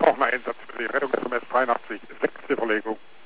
noch mal Einsatz für die Rettung SMS 83, 6. Verlegung.